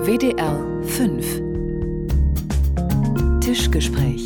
WDR 5 Tischgespräch.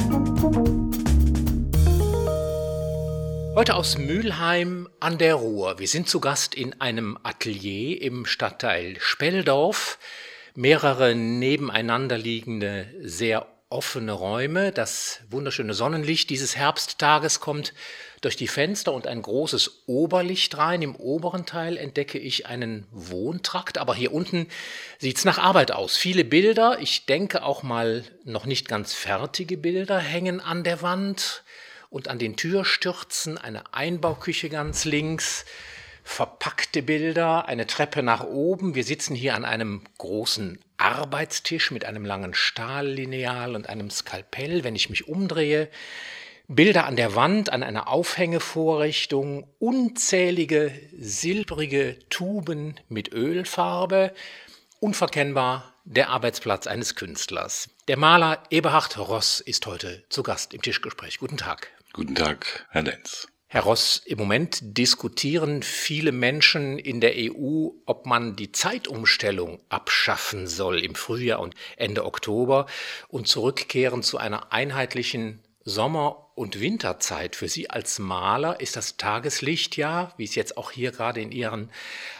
Heute aus Mülheim an der Ruhr. Wir sind zu Gast in einem Atelier im Stadtteil Speldorf. Mehrere nebeneinander liegende, sehr offene Räume. Das wunderschöne Sonnenlicht dieses Herbsttages kommt durch die Fenster und ein großes Oberlicht rein. Im oberen Teil entdecke ich einen Wohntrakt, aber hier unten sieht es nach Arbeit aus. Viele Bilder, ich denke auch mal noch nicht ganz fertige Bilder, hängen an der Wand und an den Türstürzen. Eine Einbauküche ganz links, verpackte Bilder, eine Treppe nach oben. Wir sitzen hier an einem großen Arbeitstisch mit einem langen Stahllineal und einem Skalpell, wenn ich mich umdrehe. Bilder an der Wand, an einer Aufhängevorrichtung, unzählige silbrige Tuben mit Ölfarbe, unverkennbar der Arbeitsplatz eines Künstlers. Der Maler Eberhard Ross ist heute zu Gast im Tischgespräch. Guten Tag. Guten Tag, Herr Lenz. Herr Ross, im Moment diskutieren viele Menschen in der EU, ob man die Zeitumstellung abschaffen soll im Frühjahr und Ende Oktober und zurückkehren zu einer einheitlichen Sommer- und Winterzeit. Für Sie als Maler ist das Tageslicht ja, wie es jetzt auch hier gerade in Ihren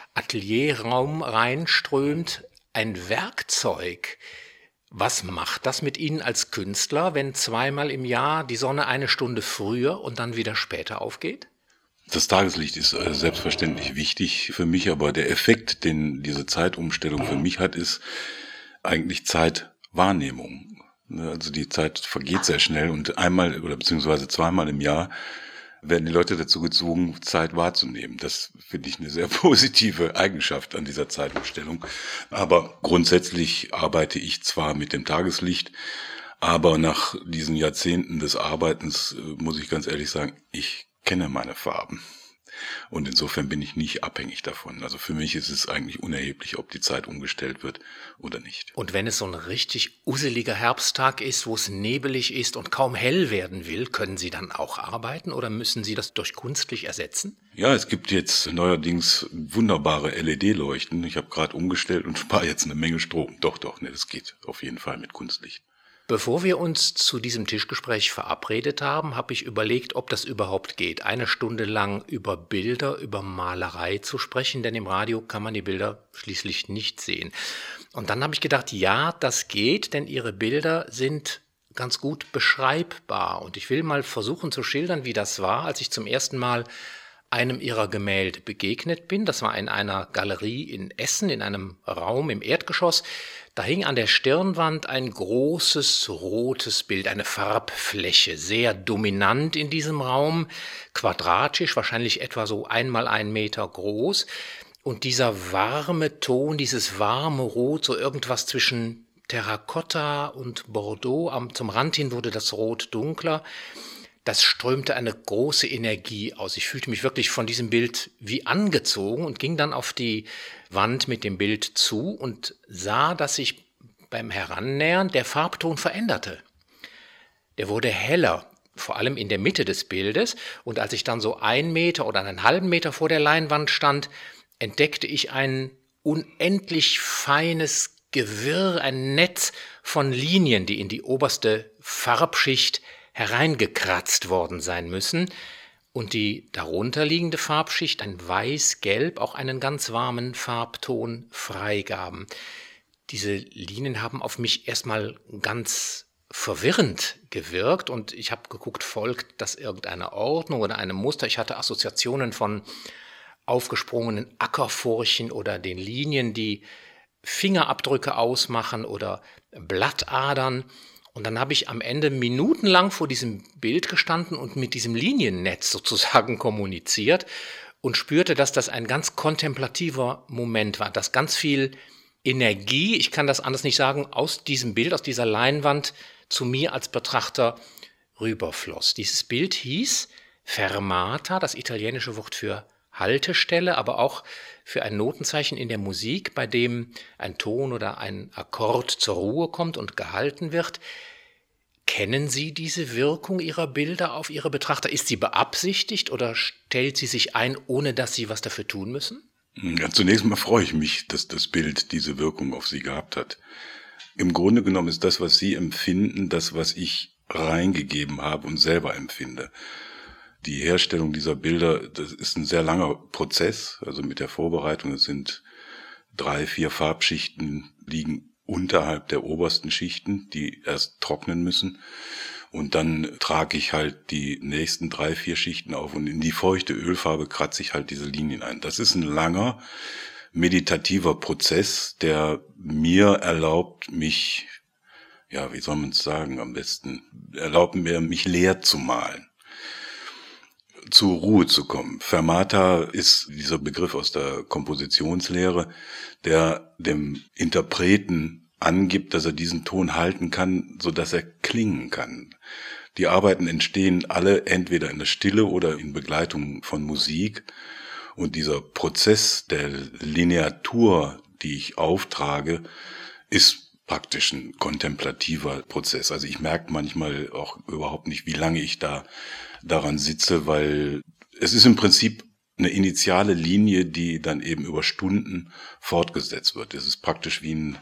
Atelierraum reinströmt, ein Werkzeug. Was macht das mit Ihnen als Künstler, wenn zweimal im Jahr die Sonne eine Stunde früher und dann wieder später aufgeht? Das Tageslicht ist selbstverständlich wichtig für mich, aber der Effekt, den diese Zeitumstellung für mich hat, ist eigentlich Zeitwahrnehmung. Also die Zeit vergeht sehr schnell und einmal oder beziehungsweise zweimal im Jahr werden die Leute dazu gezwungen, Zeit wahrzunehmen. Das finde ich eine sehr positive Eigenschaft an dieser Zeitumstellung. Aber grundsätzlich arbeite ich zwar mit dem Tageslicht, aber nach diesen Jahrzehnten des Arbeitens muss ich ganz ehrlich sagen, ich kenne meine Farben. Und insofern bin ich nicht abhängig davon. Also für mich ist es eigentlich unerheblich, ob die Zeit umgestellt wird oder nicht. Und wenn es so ein richtig useliger Herbsttag ist, wo es nebelig ist und kaum hell werden will, können Sie dann auch arbeiten oder müssen Sie das durch künstlich ersetzen? Ja, es gibt jetzt neuerdings wunderbare LED-Leuchten. Ich habe gerade umgestellt und spare jetzt eine Menge Strom. Doch, das geht auf jeden Fall mit Kunstlicht. Bevor wir uns zu diesem Tischgespräch verabredet haben, habe ich überlegt, ob das überhaupt geht, eine Stunde lang über Bilder, über Malerei zu sprechen, denn im Radio kann man die Bilder schließlich nicht sehen. Und dann habe ich gedacht, ja, das geht, denn Ihre Bilder sind ganz gut beschreibbar. Und ich will mal versuchen zu schildern, wie das war, als ich zum ersten Mal einem Ihrer Gemälde begegnet bin. Das war in einer Galerie in Essen, in einem Raum im Erdgeschoss. Da hing an der Stirnwand ein großes rotes Bild, eine Farbfläche, sehr dominant in diesem Raum, quadratisch, wahrscheinlich etwa so 1 mal 1 Meter groß. Und dieser warme Ton, dieses warme Rot, so irgendwas zwischen Terrakotta und Bordeaux, zum Rand hin wurde das Rot dunkler. Das strömte eine große Energie aus. Ich fühlte mich wirklich von diesem Bild wie angezogen und ging dann auf die Wand mit dem Bild zu und sah, dass sich beim Herannähern der Farbton veränderte. Der wurde heller, vor allem in der Mitte des Bildes. Und als ich dann so 1 Meter oder einen halben Meter vor der Leinwand stand, entdeckte ich ein unendlich feines Gewirr, ein Netz von Linien, die in die oberste Farbschicht hereingekratzt worden sein müssen und die darunterliegende Farbschicht, ein Weiß-Gelb, auch einen ganz warmen Farbton freigaben. Diese Linien haben auf mich erstmal ganz verwirrend gewirkt und ich habe geguckt, folgt das irgendeiner Ordnung oder einem Muster? Ich hatte Assoziationen von aufgesprungenen Ackerfurchen oder den Linien, die Fingerabdrücke ausmachen oder Blattadern. Und dann habe ich am Ende minutenlang vor diesem Bild gestanden und mit diesem Liniennetz sozusagen kommuniziert und spürte, dass das ein ganz kontemplativer Moment war, dass ganz viel Energie, ich kann das anders nicht sagen, aus diesem Bild, aus dieser Leinwand zu mir als Betrachter rüberfloss. Dieses Bild hieß Fermata, das italienische Wort für Haltestelle, aber auch für ein Notenzeichen in der Musik, bei dem ein Ton oder ein Akkord zur Ruhe kommt und gehalten wird. Kennen Sie diese Wirkung Ihrer Bilder auf Ihre Betrachter? Ist sie beabsichtigt oder stellt sie sich ein, ohne dass Sie was dafür tun müssen? Ja, zunächst mal freue ich mich, dass das Bild diese Wirkung auf Sie gehabt hat. Im Grunde genommen ist das, was Sie empfinden, das, was ich reingegeben habe und selber empfinde. Die Herstellung dieser Bilder, das ist ein sehr langer Prozess, also mit der Vorbereitung. Es sind 3, 4 Farbschichten liegen unterhalb der obersten Schichten, die erst trocknen müssen. Und dann trage ich halt die nächsten 3, 4 Schichten auf und in die feuchte Ölfarbe kratze ich halt diese Linien ein. Das ist ein langer, meditativer Prozess, der mir erlaubt, mich, ja, wie soll man es sagen am besten, erlaubt mir, mich leer zu malen, zur Ruhe zu kommen. Fermata ist dieser Begriff aus der Kompositionslehre, der dem Interpreten angibt, dass er diesen Ton halten kann, so dass er klingen kann. Die Arbeiten entstehen alle entweder in der Stille oder in Begleitung von Musik. Und dieser Prozess der Lineatur, die ich auftrage, ist praktisch ein kontemplativer Prozess. Also ich merke manchmal auch überhaupt nicht, wie lange ich daran sitze, weil es ist im Prinzip eine initiale Linie, die dann eben über Stunden fortgesetzt wird. Es ist praktisch wie ein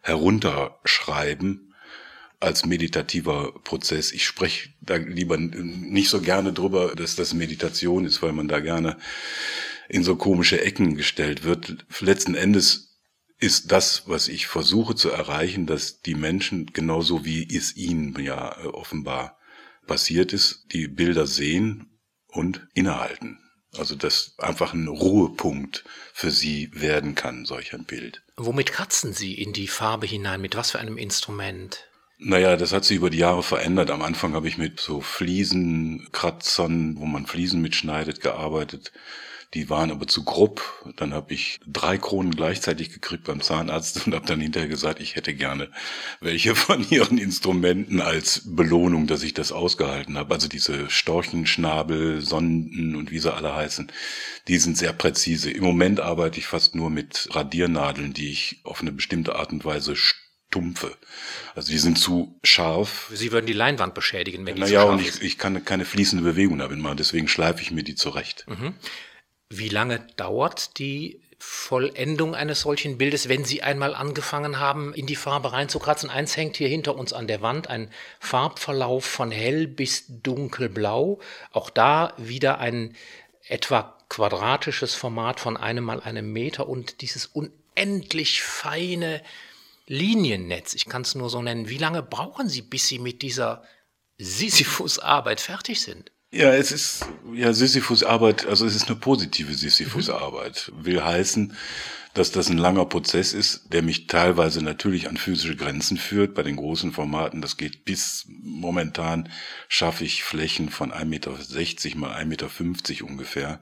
Herunterschreiben als meditativer Prozess. Ich spreche da lieber nicht so gerne drüber, dass das Meditation ist, weil man da gerne in so komische Ecken gestellt wird. Letzten Endes ist das, was ich versuche zu erreichen, dass die Menschen, genauso wie es ihnen ja offenbar passiert ist, die Bilder sehen und innehalten. Also dass einfach ein Ruhepunkt für sie werden kann, solch ein Bild. Womit kratzen Sie in die Farbe hinein? Mit was für einem Instrument? Naja, das hat sich über die Jahre verändert. Am Anfang habe ich mit so Fliesenkratzern, wo man Fliesen mitschneidet, gearbeitet. Die waren aber zu grob. Dann habe ich 3 Kronen gleichzeitig gekriegt beim Zahnarzt und habe dann hinterher gesagt, ich hätte gerne welche von ihren Instrumenten als Belohnung, dass ich das ausgehalten habe. Also diese Storchenschnabel, Sonden und wie sie alle heißen, die sind sehr präzise. Im Moment arbeite ich fast nur mit Radiernadeln, die ich auf eine bestimmte Art und Weise stumpfe. Also die sind zu scharf. Sie würden die Leinwand beschädigen, wenn die zu Naja, scharf und ist. ich kann keine fließende Bewegung damit machen, deswegen schleife ich mir die zurecht. Wie lange dauert die Vollendung eines solchen Bildes, wenn Sie einmal angefangen haben, in die Farbe reinzukratzen? Eins hängt hier hinter uns an der Wand, ein Farbverlauf von hell bis dunkelblau. Auch da wieder ein etwa quadratisches Format von 1 mal 1 Meter und dieses unendlich feine Liniennetz. Ich kann es nur so nennen. Wie lange brauchen Sie, bis Sie mit dieser Sisyphus-Arbeit fertig sind? Ja, es ist ja Sisyphus-Arbeit, also es ist eine positive Sisyphus-Arbeit. Will heißen, dass das ein langer Prozess ist, der mich teilweise natürlich an physische Grenzen führt. Bei den großen Formaten, das geht bis momentan, schaffe ich Flächen von 1,60 Meter mal 1,50 Meter ungefähr.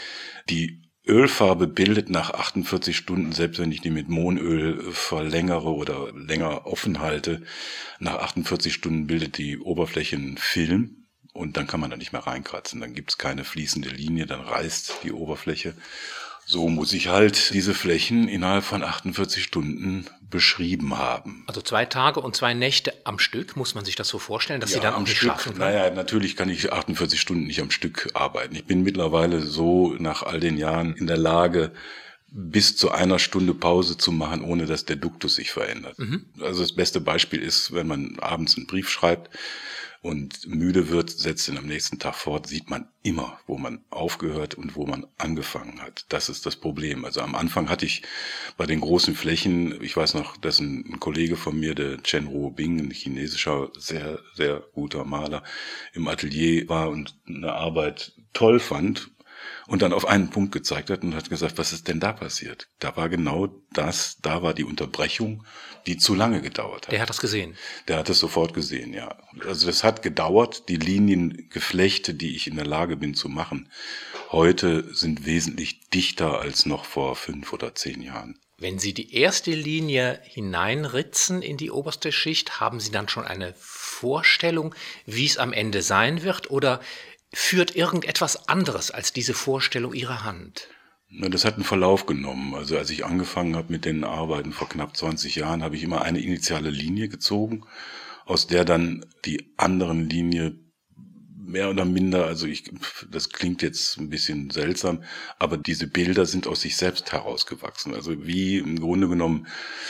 Die Ölfarbe bildet nach 48 Stunden, selbst wenn ich die mit Mohnöl verlängere oder länger offen halte, nach 48 Stunden bildet die Oberfläche einen Film. Und dann kann man da nicht mehr reinkratzen, dann gibt's keine fließende Linie, dann reißt die Oberfläche. So muss ich halt diese Flächen innerhalb von 48 Stunden beschrieben haben. Also 2 Tage und 2 Nächte am Stück, muss man sich das so vorstellen, dass Sie dann auch nicht schlafen können? Naja, natürlich kann ich 48 Stunden nicht am Stück arbeiten. Ich bin mittlerweile so nach all den Jahren in der Lage, bis zu 1 Stunde Pause zu machen, ohne dass der Duktus sich verändert. Also das beste Beispiel ist, wenn man abends einen Brief schreibt und müde wird, setzt ihn am nächsten Tag fort, sieht man immer, wo man aufgehört und wo man angefangen hat. Das ist das Problem. Also am Anfang hatte ich bei den großen Flächen, ich weiß noch, dass ein Kollege von mir, der Chen Ruobing, ein chinesischer, sehr, sehr guter Maler, im Atelier war und eine Arbeit toll fand und dann auf einen Punkt gezeigt hat und hat gesagt, was ist denn da passiert? Da war genau das, da war die Unterbrechung, die zu lange gedauert hat. Der hat das gesehen? Der hat es sofort gesehen, ja. Also das hat gedauert, die Liniengeflechte, die ich in der Lage bin zu machen, heute sind wesentlich dichter als noch vor 5 oder 10 Jahren. Wenn Sie die erste Linie hineinritzen in die oberste Schicht, haben Sie dann schon eine Vorstellung, wie es am Ende sein wird, oder führt irgendetwas anderes als diese Vorstellung Ihrer Hand? Das hat einen Verlauf genommen. Also als ich angefangen habe mit den Arbeiten vor knapp 20 Jahren, habe ich immer eine initiale Linie gezogen, aus der dann die anderen Linien mehr oder minder, also das klingt jetzt ein bisschen seltsam, aber diese Bilder sind aus sich selbst herausgewachsen. Also wie im Grunde genommen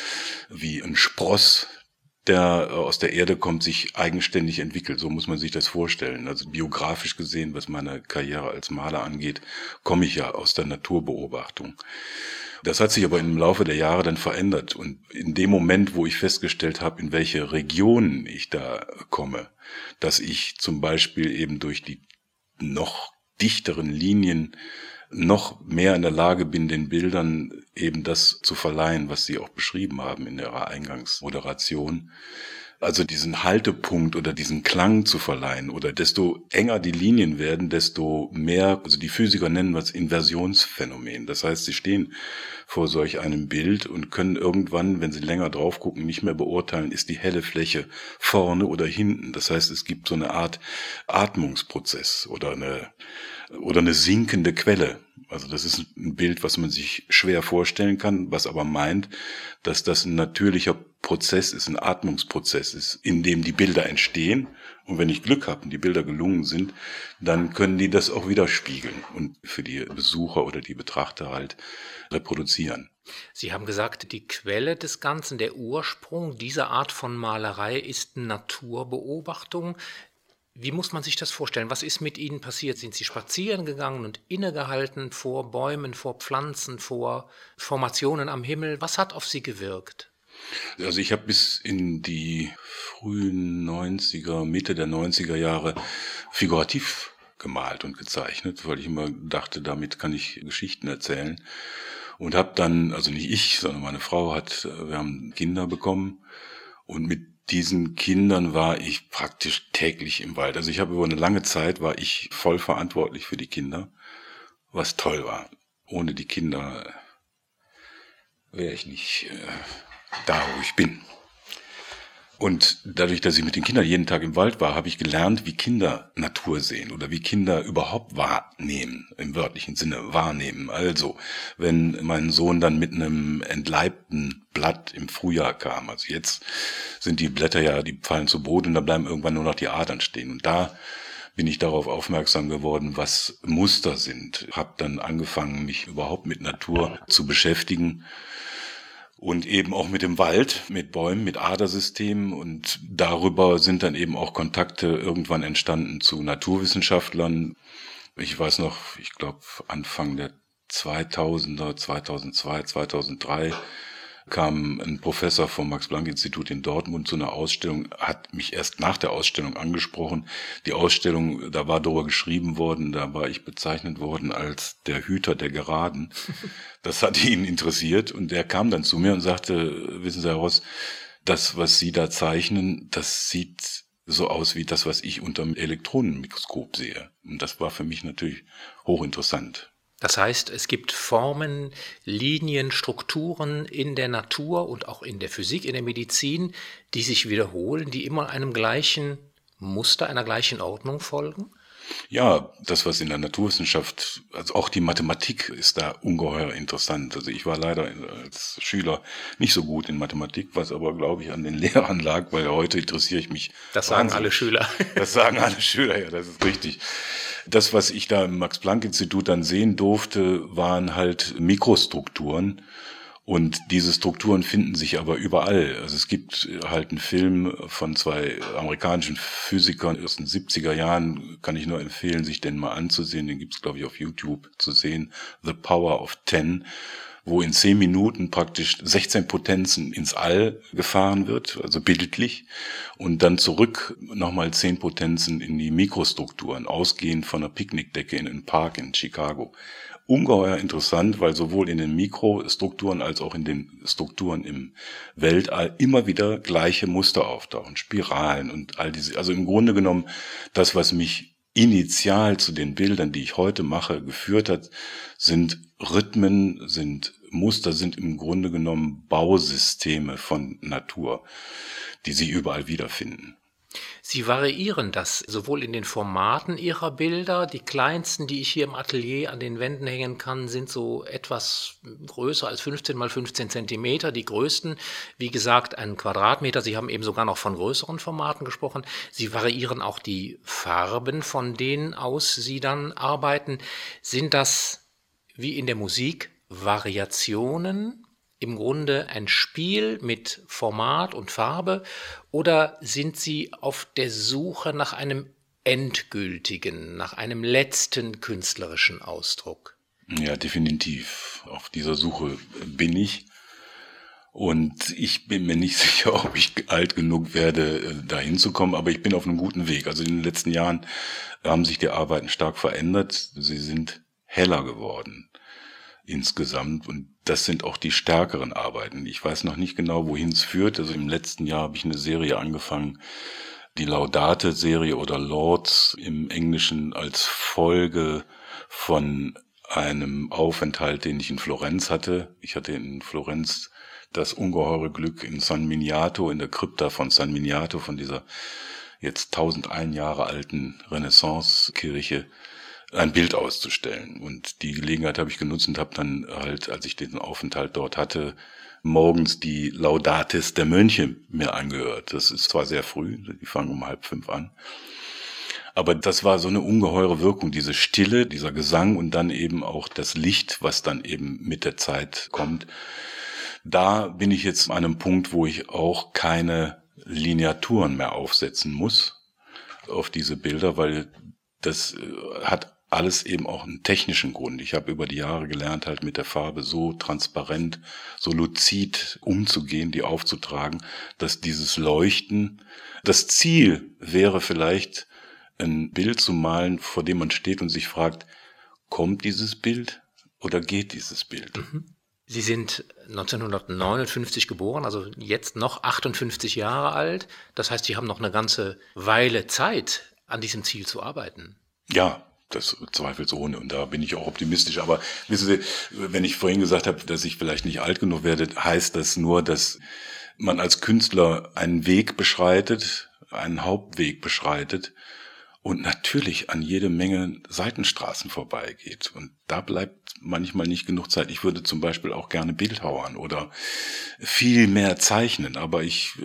wie ein Spross, der aus der Erde kommt, sich eigenständig entwickelt. So muss man sich das vorstellen. Also biografisch gesehen, was meine Karriere als Maler angeht, komme ich ja aus der Naturbeobachtung. Das hat sich aber im Laufe der Jahre dann verändert. Und in dem Moment, wo ich festgestellt habe, in welche Regionen ich da komme, dass ich zum Beispiel eben durch die noch dichteren Linien noch mehr in der Lage bin, den Bildern eben das zu verleihen, was Sie auch beschrieben haben in Ihrer Eingangsmoderation. Also diesen Haltepunkt oder diesen Klang zu verleihen, oder desto enger die Linien werden, desto mehr, also die Physiker nennen das Inversionsphänomen. Das heißt, sie stehen vor solch einem Bild und können irgendwann, wenn sie länger drauf gucken, nicht mehr beurteilen, ist die helle Fläche vorne oder hinten. Das heißt, es gibt so eine Art Atmungsprozess oder eine sinkende Quelle. Also das ist ein Bild, was man sich schwer vorstellen kann, was aber meint, dass das ein natürlicher Prozess ist, ein Atmungsprozess ist, in dem die Bilder entstehen. Und wenn ich Glück habe und die Bilder gelungen sind, dann können die das auch widerspiegeln und für die Besucher oder die Betrachter halt reproduzieren. Sie haben gesagt, die Quelle des Ganzen, der Ursprung dieser Art von Malerei ist Naturbeobachtung. Wie muss man sich das vorstellen? Was ist mit Ihnen passiert? Sind Sie spazieren gegangen und innegehalten vor Bäumen, vor Pflanzen, vor Formationen am Himmel? Was hat auf Sie gewirkt? Also ich habe bis in die frühen 90er, Mitte der 90er Jahre figurativ gemalt und gezeichnet, weil ich immer dachte, damit kann ich Geschichten erzählen. Und habe dann, also nicht ich, sondern meine Frau wir haben Kinder bekommen, und mit diesen Kindern war ich praktisch täglich im Wald. Also ich habe über eine lange Zeit war ich voll verantwortlich für die Kinder, was toll war. Ohne die Kinder wäre ich nicht da, wo ich bin. Und dadurch, dass ich mit den Kindern jeden Tag im Wald war, habe ich gelernt, wie Kinder Natur sehen oder wie Kinder überhaupt wahrnehmen, im wörtlichen Sinne wahrnehmen. Also, wenn mein Sohn dann mit einem entleibten Blatt im Frühjahr kam, also jetzt sind die Blätter ja, die fallen zu Boden und da bleiben irgendwann nur noch die Adern stehen. Und da bin ich darauf aufmerksam geworden, was Muster sind. Habe dann angefangen, mich überhaupt mit Natur zu beschäftigen. Und eben auch mit dem Wald, mit Bäumen, mit Adersystemen, und darüber sind dann eben auch Kontakte irgendwann entstanden zu Naturwissenschaftlern. Ich weiß noch, ich glaube Anfang der 2000er, 2002, 2003 kam ein Professor vom Max-Planck-Institut in Dortmund zu einer Ausstellung, hat mich erst nach der Ausstellung angesprochen. Die Ausstellung, da war darüber geschrieben worden, da war ich bezeichnet worden als der Hüter der Geraden. Das hat ihn interessiert, und der kam dann zu mir und sagte, wissen Sie, Herr Ross, das, was Sie da zeichnen, das sieht so aus wie das, was ich unter dem Elektronenmikroskop sehe. Und das war für mich natürlich hochinteressant. Das heißt, es gibt Formen, Linien, Strukturen in der Natur und auch in der Physik, in der Medizin, die sich wiederholen, die immer einem gleichen Muster, einer gleichen Ordnung folgen? Ja, das, was in der Naturwissenschaft, also auch die Mathematik ist da ungeheuer interessant. Also ich war leider als Schüler nicht so gut in Mathematik, was aber, glaube ich, an den Lehrern lag, weil heute interessiere ich mich. Das sagen alle Schüler. Das sagen alle Schüler, ja, das ist richtig. Das, was ich da im Max-Planck-Institut dann sehen durfte, waren halt Mikrostrukturen. Und diese Strukturen finden sich aber überall. Also es gibt halt einen Film von zwei amerikanischen Physikern aus den 70er Jahren, kann ich nur empfehlen, sich den mal anzusehen. Den gibt's, glaube ich, auf YouTube zu sehen. The Power of 10, wo in 10 Minuten praktisch 16 Potenzen ins All gefahren wird, also bildlich, und dann zurück nochmal 10 Potenzen in die Mikrostrukturen, ausgehend von einer Picknickdecke in einem Park in Chicago. Ungeheuer interessant, weil sowohl in den Mikrostrukturen als auch in den Strukturen im Weltall immer wieder gleiche Muster auftauchen, Spiralen und all diese. Also im Grunde genommen, das, was mich initial zu den Bildern, die ich heute mache, geführt hat, sind Rhythmen, sind Muster, sind im Grunde genommen Bausysteme von Natur, die Sie überall wiederfinden. Sie variieren das sowohl in den Formaten Ihrer Bilder. Die kleinsten, die ich hier im Atelier an den Wänden hängen kann, sind so etwas größer als 15 mal 15 Zentimeter. Die größten, wie gesagt, 1 Quadratmeter. Sie haben eben sogar noch von größeren Formaten gesprochen. Sie variieren auch die Farben, von denen aus Sie dann arbeiten. Sind das, wie in der Musik, Variationen? Im Grunde ein Spiel mit Format und Farbe, oder sind Sie auf der Suche nach einem endgültigen, nach einem letzten künstlerischen Ausdruck? Ja, definitiv. Auf dieser Suche bin ich. Und ich bin mir nicht sicher, ob ich alt genug werde, da hinzukommen, aber ich bin auf einem guten Weg. Also in den letzten Jahren haben sich die Arbeiten stark verändert. Sie sind heller geworden insgesamt, und das sind auch die stärkeren Arbeiten. Ich weiß noch nicht genau, wohin es führt. Also im letzten Jahr habe ich eine Serie angefangen, die Laudate-Serie oder Lauds im Englischen, als Folge von einem Aufenthalt, den ich in Florenz hatte. Ich hatte in Florenz das ungeheure Glück, in San Miniato, in der Krypta von San Miniato, von dieser jetzt 1001 Jahre alten Renaissance-Kirche, ein Bild auszustellen. Und die Gelegenheit habe ich genutzt und habe dann halt, als ich den Aufenthalt dort hatte, morgens die Laudates der Mönche mir angehört. Das ist zwar sehr früh, die fangen um 4:30 an, aber das war so eine ungeheure Wirkung, diese Stille, dieser Gesang und dann eben auch das Licht, was dann eben mit der Zeit kommt. Da bin ich jetzt an einem Punkt, wo ich auch keine Lineaturen mehr aufsetzen muss auf diese Bilder, weil das hat alles eben auch einen technischen Grund. Ich habe über die Jahre gelernt, halt mit der Farbe so transparent, so luzid umzugehen, die aufzutragen, dass dieses Leuchten, das Ziel wäre vielleicht, ein Bild zu malen, vor dem man steht und sich fragt, kommt dieses Bild oder geht dieses Bild? Sie sind 1959 geboren, also jetzt noch 58 Jahre alt. Das heißt, Sie haben noch eine ganze Weile Zeit, an diesem Ziel zu arbeiten. Ja, das zweifelsohne, und da bin ich auch optimistisch. Aber wissen Sie, wenn ich vorhin gesagt habe, dass ich vielleicht nicht alt genug werde, heißt das nur, dass man als Künstler einen Weg beschreitet, einen Hauptweg beschreitet und natürlich an jede Menge Seitenstraßen vorbeigeht. Und da bleibt manchmal nicht genug Zeit. Ich würde zum Beispiel auch gerne bildhauern oder viel mehr zeichnen, aber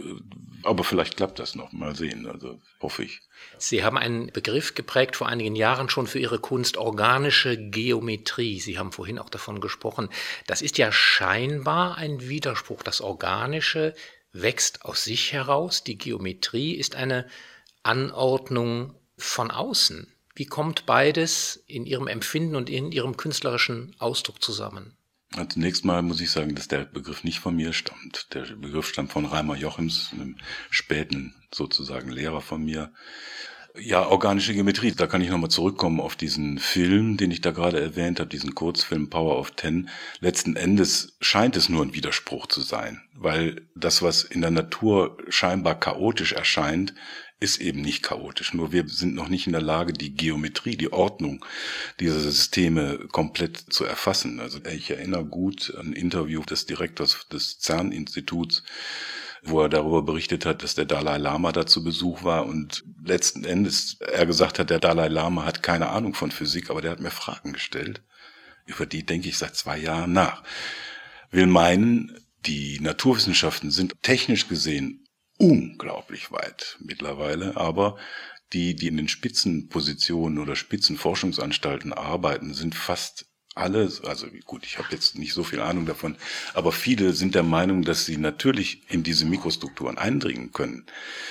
vielleicht klappt das noch. Mal sehen, also hoffe ich. Sie haben einen Begriff geprägt vor einigen Jahren schon für Ihre Kunst, organische Geometrie. Sie haben vorhin auch davon gesprochen. Das ist ja scheinbar ein Widerspruch. Das Organische wächst aus sich heraus. Die Geometrie ist eine Anordnung von außen. Wie kommt beides in Ihrem Empfinden und in Ihrem künstlerischen Ausdruck zusammen? Zunächst mal muss ich sagen, dass der Begriff nicht von mir stammt. Der Begriff stammt von Reimer Jochims, einem späten sozusagen Lehrer von mir. Ja, organische Geometrie, da kann ich nochmal zurückkommen auf diesen Film, den ich da gerade erwähnt habe, diesen Kurzfilm Power of Ten. Letzten Endes scheint es nur ein Widerspruch zu sein, weil das, was in der Natur scheinbar chaotisch erscheint, ist eben nicht chaotisch. Nur wir sind noch nicht in der Lage, die Geometrie, die Ordnung dieser Systeme komplett zu erfassen. Also ich erinnere gut an ein Interview des Direktors des CERN-Instituts, wo er darüber berichtet hat, dass der Dalai Lama da zu Besuch war und letzten Endes er gesagt hat, der Dalai Lama hat keine Ahnung von Physik, aber der hat mir Fragen gestellt, über die denke ich seit 2 Jahren nach. Will meinen, die Naturwissenschaften sind technisch gesehen unglaublich weit mittlerweile, aber die in den Spitzenpositionen oder Spitzenforschungsanstalten arbeiten, sind fast alle, also gut, ich habe jetzt nicht so viel Ahnung davon, aber viele sind der Meinung, dass sie natürlich in diese Mikrostrukturen eindringen können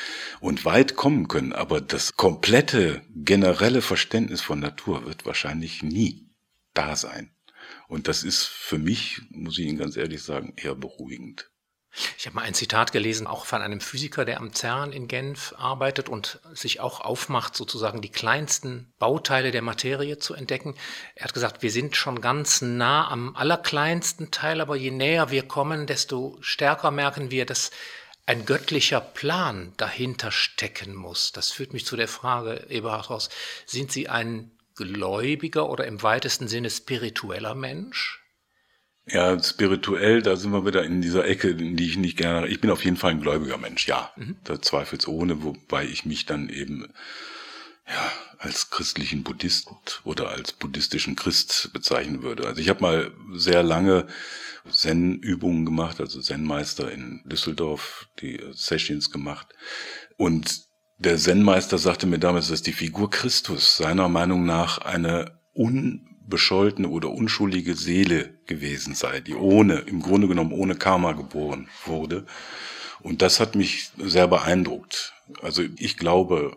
und weit kommen können, aber das komplette, generelle Verständnis von Natur wird wahrscheinlich nie da sein. Und das ist für mich, muss ich Ihnen ganz ehrlich sagen, eher beruhigend. Ich habe mal ein Zitat gelesen, auch von einem Physiker, der am CERN in Genf arbeitet und sich auch aufmacht, sozusagen die kleinsten Bauteile der Materie zu entdecken. Er hat gesagt, wir sind schon ganz nah am allerkleinsten Teil, aber je näher wir kommen, desto stärker merken wir, dass ein göttlicher Plan dahinter stecken muss. Das führt mich zu der Frage, Eberhard Ross, sind Sie ein gläubiger oder im weitesten Sinne spiritueller Mensch? Ja, spirituell, da sind wir wieder in dieser Ecke, in die ich nicht gerne, ich bin auf jeden Fall ein gläubiger Mensch, ja, da zweifelsohne, wobei ich mich dann eben, ja, als christlichen Buddhist oder als buddhistischen Christ bezeichnen würde. Also ich habe mal sehr lange Zen-Übungen gemacht, also Zen-Meister in Düsseldorf, die Sessions gemacht. Und der Zen-Meister sagte mir damals, dass die Figur Christus seiner Meinung nach eine unbescholtene oder unschuldige Seele gewesen sei, die im Grunde genommen ohne Karma geboren wurde. Und das hat mich sehr beeindruckt. Also ich glaube.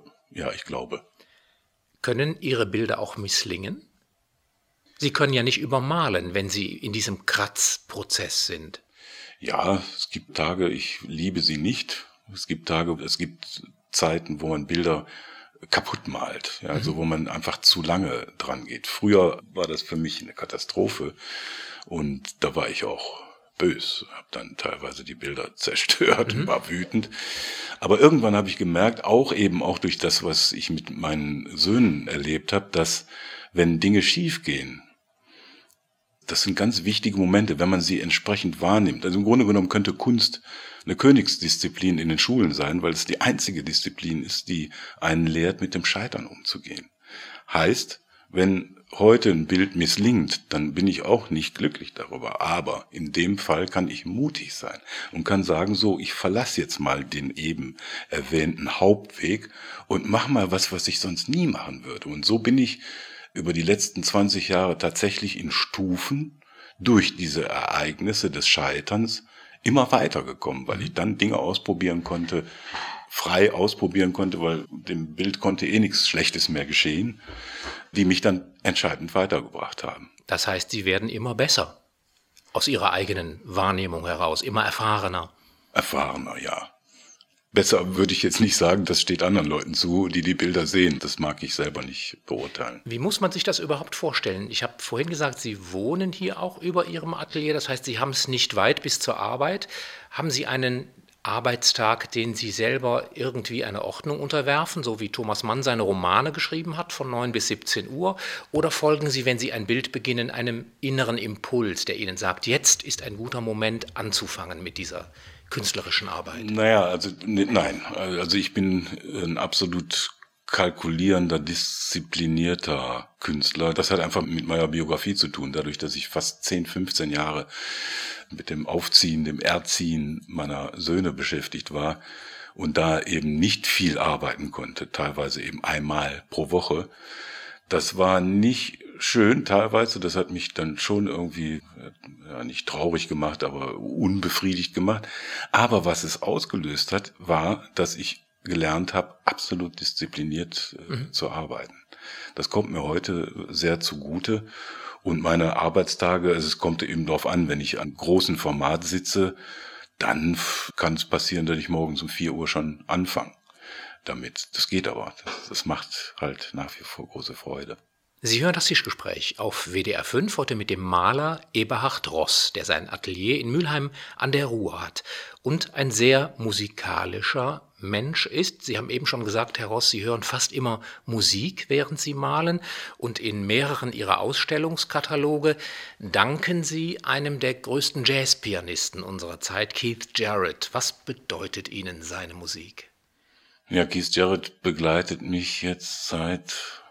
Können Ihre Bilder auch misslingen? Sie können ja nicht übermalen, wenn Sie in diesem Kratzprozess sind. Ja, es gibt Tage, ich liebe sie nicht. Es gibt Zeiten, wo man Bilder kaputt malt, ja, also wo man einfach zu lange dran geht. Früher war das für mich eine Katastrophe und da war ich auch bös, habe dann teilweise die Bilder zerstört und war wütend. Aber irgendwann habe ich gemerkt, auch durch das, was ich mit meinen Söhnen erlebt habe, dass wenn Dinge schief gehen, das sind ganz wichtige Momente, wenn man sie entsprechend wahrnimmt. Also im Grunde genommen könnte Kunst eine Königsdisziplin in den Schulen sein, weil es die einzige Disziplin ist, die einen lehrt, mit dem Scheitern umzugehen. Heißt, wenn heute ein Bild misslingt, dann bin ich auch nicht glücklich darüber. Aber in dem Fall kann ich mutig sein und kann sagen, so, ich verlasse jetzt mal den eben erwähnten Hauptweg und mach mal was ich sonst nie machen würde. Und so bin ich über die letzten 20 Jahre tatsächlich in Stufen durch diese Ereignisse des Scheiterns immer weitergekommen, weil ich dann Dinge frei ausprobieren konnte, weil dem Bild konnte nichts Schlechtes mehr geschehen, die mich dann entscheidend weitergebracht haben. Das heißt, Sie werden immer besser, aus Ihrer eigenen Wahrnehmung heraus, immer erfahrener. Erfahrener, ja. Besser würde ich jetzt nicht sagen, das steht anderen Leuten zu, die Bilder sehen. Das mag ich selber nicht beurteilen. Wie muss man sich das überhaupt vorstellen? Ich habe vorhin gesagt, Sie wohnen hier auch über Ihrem Atelier. Das heißt, Sie haben es nicht weit bis zur Arbeit. Haben Sie einen Arbeitstag, den Sie selber irgendwie einer Ordnung unterwerfen, so wie Thomas Mann seine Romane geschrieben hat, von 9 bis 17 Uhr? Oder folgen Sie, wenn Sie ein Bild beginnen, einem inneren Impuls, der Ihnen sagt, jetzt ist ein guter Moment anzufangen mit dieser künstlerischen Arbeit? Naja, nein. Also ich bin ein absolut kalkulierender, disziplinierter Künstler. Das hat einfach mit meiner Biografie zu tun, dadurch, dass ich fast 10, 15 Jahre mit dem Aufziehen, dem Erziehen meiner Söhne beschäftigt war und da eben nicht viel arbeiten konnte, teilweise eben einmal pro Woche. Das war nicht schön teilweise, das hat mich dann schon irgendwie, ja, nicht traurig gemacht, aber unbefriedigt gemacht. Aber was es ausgelöst hat, war, dass ich gelernt habe, absolut diszipliniert zu arbeiten. Das kommt mir heute sehr zugute. Und meine Arbeitstage, es kommt eben darauf an, wenn ich an großem Format sitze, dann kann es passieren, dass ich morgens um 4 Uhr schon anfange damit. Das geht aber. Das macht halt nach wie vor große Freude. Sie hören das Tischgespräch auf WDR 5 heute mit dem Maler Eberhard Ross, der sein Atelier in Mülheim an der Ruhr hat und ein sehr musikalischer Mensch ist. Sie haben eben schon gesagt, Herr Ross, Sie hören fast immer Musik, während Sie malen, und in mehreren Ihrer Ausstellungskataloge danken Sie einem der größten Jazzpianisten unserer Zeit, Keith Jarrett. Was bedeutet Ihnen seine Musik? Ja, Keith Jarrett begleitet mich jetzt seit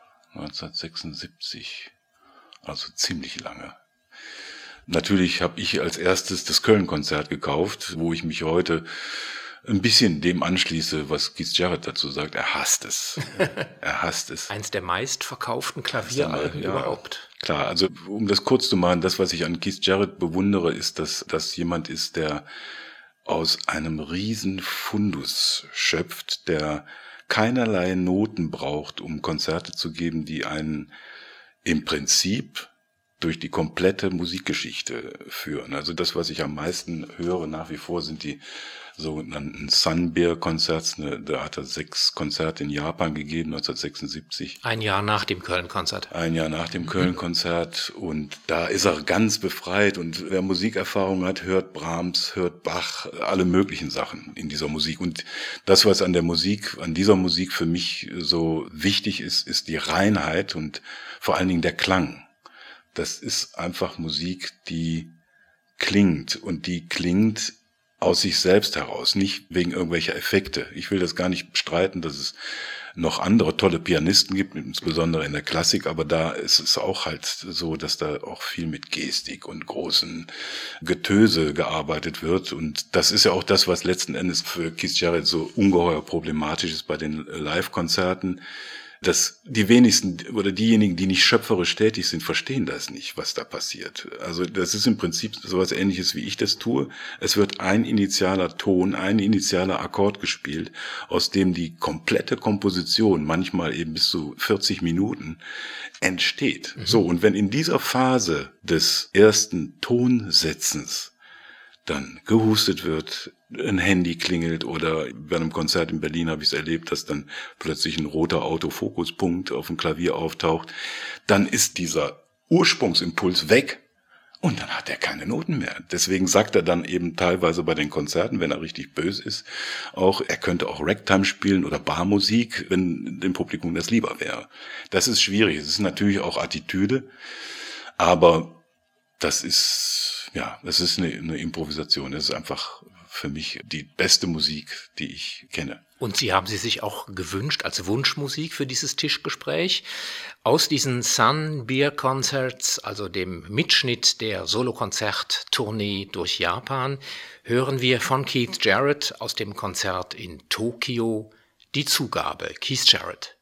1976, also ziemlich lange. Natürlich habe ich als erstes das Köln-Konzert gekauft, wo ich mich heute ein bisschen dem anschließe, was Keith Jarrett dazu sagt. Er hasst es. Er hasst es. Eins der meistverkauften Klavieralben überhaupt. Klar, also um das kurz zu machen, das, was ich an Keith Jarrett bewundere, ist, dass das jemand ist, der aus einem riesen Fundus schöpft, der keinerlei Noten braucht, um Konzerte zu geben, die einen im Prinzip durch die komplette Musikgeschichte führen. Also das, was ich am meisten höre nach wie vor, sind die sogenannten Sunbear-Konzerts. Da hat er 6 Konzerte in Japan gegeben, 1976. Ein Jahr nach dem Köln-Konzert. Ein Jahr nach dem Köln-Konzert. Und da ist er ganz befreit. Und wer Musikerfahrung hat, hört Brahms, hört Bach, alle möglichen Sachen in dieser Musik. Und das, was an dieser Musik für mich so wichtig ist, ist die Reinheit und vor allen Dingen der Klang. Das ist einfach Musik, die klingt. Und die klingt aus sich selbst heraus, nicht wegen irgendwelcher Effekte. Ich will das gar nicht bestreiten, dass es noch andere tolle Pianisten gibt, insbesondere in der Klassik, aber da ist es auch halt so, dass da auch viel mit Gestik und großen Getöse gearbeitet wird. Und das ist ja auch das, was letzten Endes für Keith Jarrett so ungeheuer problematisch ist bei den Live-Konzerten, dass die wenigsten oder diejenigen, die nicht schöpferisch tätig sind, verstehen das nicht, was da passiert. Also das ist im Prinzip sowas Ähnliches, wie ich das tue. Es wird ein initialer Ton, ein initialer Akkord gespielt, aus dem die komplette Komposition, manchmal eben bis zu 40 Minuten, entsteht. So, und wenn in dieser Phase des ersten Tonsetzens dann gehustet wird, ein Handy klingelt oder bei einem Konzert in Berlin habe ich es erlebt, dass dann plötzlich ein roter Autofokuspunkt auf dem Klavier auftaucht, dann ist dieser Ursprungsimpuls weg und dann hat er keine Noten mehr. Deswegen sagt er dann eben teilweise bei den Konzerten, wenn er richtig böse ist, auch, er könnte auch Ragtime spielen oder Barmusik, wenn dem Publikum das lieber wäre. Das ist schwierig, es ist natürlich auch Attitüde, aber das ist eine Improvisation. Das ist einfach für mich die beste Musik, die ich kenne. Und Sie haben sie sich auch gewünscht als Wunschmusik für dieses Tischgespräch. Aus diesen Sun Beer Concerts, also dem Mitschnitt der Solokonzert-Tournee durch Japan, hören wir von Keith Jarrett aus dem Konzert in Tokio die Zugabe. Keith Jarrett.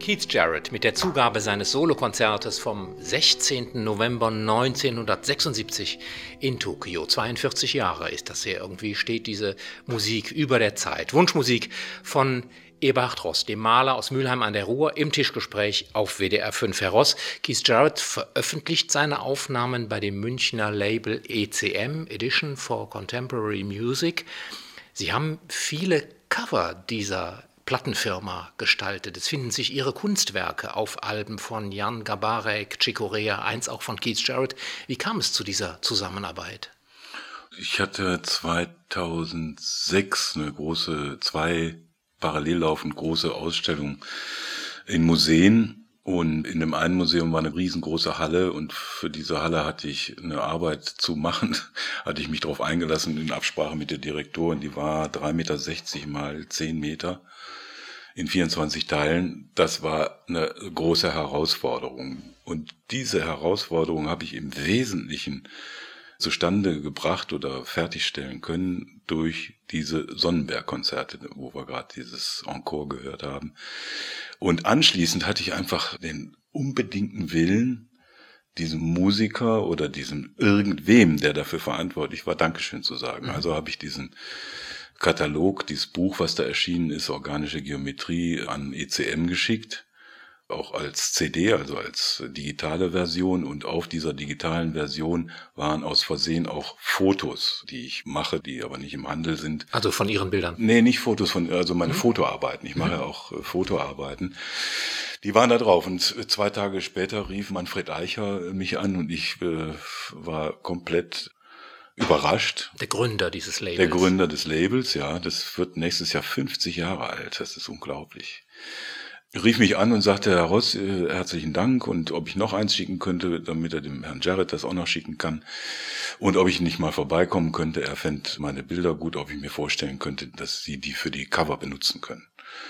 Keith Jarrett mit der Zugabe seines Solokonzertes vom 16. November 1976 in Tokio. 42 Jahre ist das her. Irgendwie steht diese Musik über der Zeit. Wunschmusik von Eberhard Ross, dem Maler aus Mülheim an der Ruhr, im Tischgespräch auf WDR 5. Herr Ross, Keith Jarrett veröffentlicht seine Aufnahmen bei dem Münchner Label ECM, Edition for Contemporary Music. Sie haben viele Cover dieser Plattenfirma gestaltet. Es finden sich Ihre Kunstwerke auf Alben von Jan Garbarek, Chick Corea, eins auch von Keith Jarrett. Wie kam es zu dieser Zusammenarbeit? Ich hatte 2006 zwei parallel laufend große Ausstellungen in Museen. Und in dem einen Museum war eine riesengroße Halle und für diese Halle hatte ich eine Arbeit zu machen, hatte ich mich darauf eingelassen in Absprache mit der Direktorin, die war 3,60 Meter mal 10 Meter in 24 Teilen. Das war eine große Herausforderung und diese Herausforderung habe ich im Wesentlichen zustande gebracht oder fertigstellen können durch diese Sonnenberg-Konzerte, wo wir gerade dieses Encore gehört haben. Und anschließend hatte ich einfach den unbedingten Willen, diesem Musiker oder diesem irgendwem, der dafür verantwortlich war, Dankeschön zu sagen. Also habe ich diesen Katalog, dieses Buch, was da erschienen ist, Organische Geometrie, an ECM geschickt. Auch als CD, also als digitale Version. Und auf dieser digitalen Version waren aus Versehen auch Fotos, die ich mache, die aber nicht im Handel sind. Also von Ihren Bildern? Nee, nicht Fotos also meine Fotoarbeiten. Ich mache auch Fotoarbeiten. Die waren da drauf. Und 2 Tage später rief Manfred Eicher mich an und ich war komplett überrascht. Der Gründer dieses Labels. Der Gründer des Labels, ja. Das wird nächstes Jahr 50 Jahre alt. Das ist unglaublich. Rief mich an und sagte, Herr Ross, herzlichen Dank und ob ich noch eins schicken könnte, damit er dem Herrn Jarrett das auch noch schicken kann und ob ich nicht mal vorbeikommen könnte. Er fände meine Bilder gut, ob ich mir vorstellen könnte, dass Sie die für die Cover benutzen können.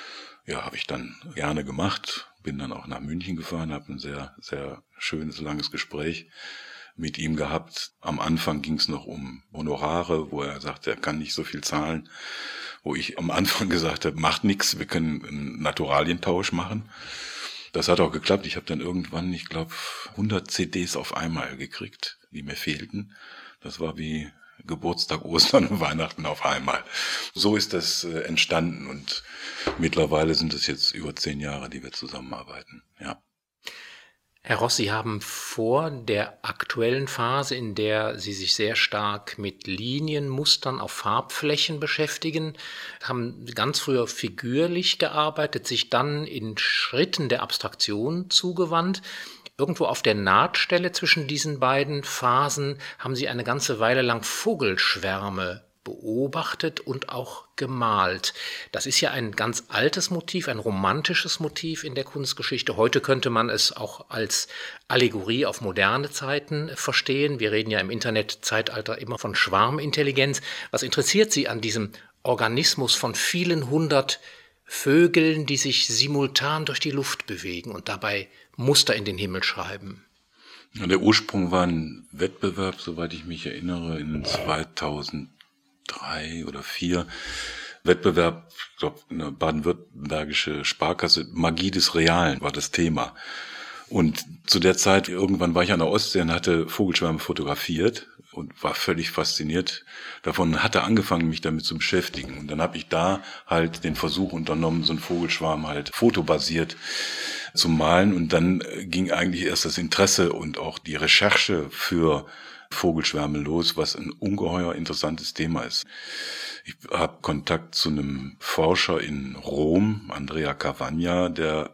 Ja, habe ich dann gerne gemacht, bin dann auch nach München gefahren, habe ein sehr, sehr schönes, langes Gespräch mit ihm gehabt. Am Anfang ging es noch um Honorare, wo er sagte, er kann nicht so viel zahlen. Wo ich am Anfang gesagt habe, macht nichts, wir können einen Naturalientausch machen. Das hat auch geklappt. Ich habe dann irgendwann, ich glaube, 100 CDs auf einmal gekriegt, die mir fehlten. Das war wie Geburtstag, Ostern und Weihnachten auf einmal. So ist das entstanden und mittlerweile sind es jetzt über 10 Jahre, die wir zusammenarbeiten. Ja. Herr Ross, Sie haben vor der aktuellen Phase, in der Sie sich sehr stark mit Linienmustern auf Farbflächen beschäftigen, haben ganz früher figürlich gearbeitet, sich dann in Schritten der Abstraktion zugewandt. Irgendwo auf der Nahtstelle zwischen diesen beiden Phasen haben Sie eine ganze Weile lang Vogelschwärme beobachtet und auch gemalt. Das ist ja ein ganz altes Motiv, ein romantisches Motiv in der Kunstgeschichte. Heute könnte man es auch als Allegorie auf moderne Zeiten verstehen. Wir reden ja im Internetzeitalter immer von Schwarmintelligenz. Was interessiert Sie an diesem Organismus von vielen hundert Vögeln, die sich simultan durch die Luft bewegen und dabei Muster in den Himmel schreiben? Ja, der Ursprung war ein Wettbewerb, soweit ich mich erinnere, in 2003 oder 2004. Wettbewerb, ich glaube, eine baden-württembergische Sparkasse, Magie des Realen war das Thema. Und zu der Zeit, irgendwann war ich an der Ostsee und hatte Vogelschwärme fotografiert und war völlig fasziniert davon und hatte angefangen, mich damit zu beschäftigen. Und dann habe ich da halt den Versuch unternommen, so einen Vogelschwarm halt fotobasiert zu malen. Und dann ging eigentlich erst das Interesse und auch die Recherche für Vogelschwärme los, was ein ungeheuer interessantes Thema ist. Ich habe Kontakt zu einem Forscher in Rom, Andrea Cavagna, der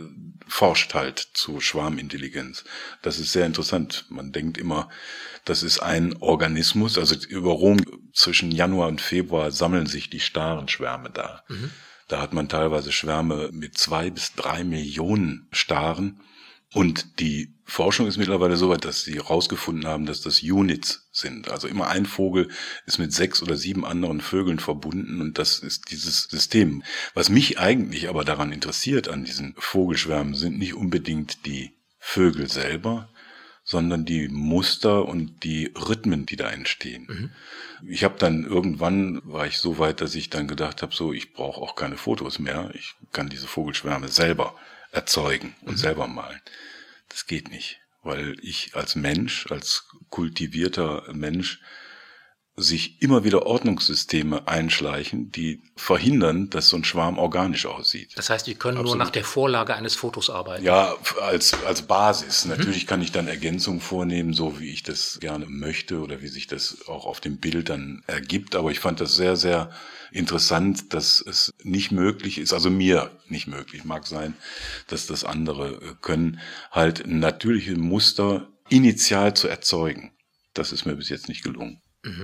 forscht halt zu Schwarmintelligenz. Das ist sehr interessant. Man denkt immer, das ist ein Organismus. Also über Rom zwischen Januar und Februar sammeln sich die Starenschwärme da. Mhm. Da hat man teilweise Schwärme mit 2 bis 3 Millionen Staren. Und die Forschung ist mittlerweile so weit, dass sie herausgefunden haben, dass das Units sind. Also immer ein Vogel ist mit 6 oder 7 anderen Vögeln verbunden und das ist dieses System. Was mich eigentlich aber daran interessiert an diesen Vogelschwärmen sind nicht unbedingt die Vögel selber, sondern die Muster und die Rhythmen, die da entstehen. Mhm. Ich habe dann irgendwann, war ich so weit, dass ich dann gedacht habe, so, ich brauche auch keine Fotos mehr. Ich kann diese Vogelschwärme selber erzeugen und selber malen. Das geht nicht, weil ich als Mensch, als kultivierter Mensch, sich immer wieder Ordnungssysteme einschleichen, die verhindern, dass so ein Schwarm organisch aussieht. Das heißt, Sie können nur nach der Vorlage eines Fotos arbeiten? Ja, als Basis. Natürlich kann ich dann Ergänzungen vornehmen, so wie ich das gerne möchte oder wie sich das auch auf dem Bild dann ergibt. Aber ich fand das sehr, sehr interessant, dass es nicht möglich ist, also mir nicht möglich, mag sein, dass das andere können, halt natürliche Muster initial zu erzeugen. Das ist mir bis jetzt nicht gelungen.